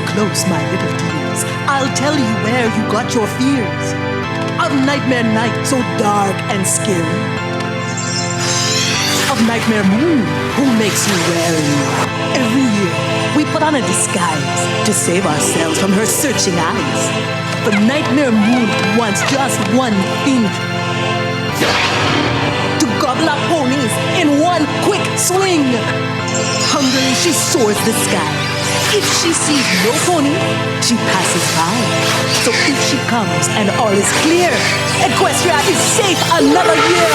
close, my little dears. I'll tell you where you got your fears. Of Nightmare Night, so dark and scary. Of Nightmare Moon, who makes you wary. Every year, we put on a disguise to save ourselves from her searching eyes. The Nightmare Moon wants just one thing: to gobble up ponies in one quick swing. Hungry, she soars the sky. If she sees no pony, she passes by. So if she comes and all is clear, Equestria is safe another year.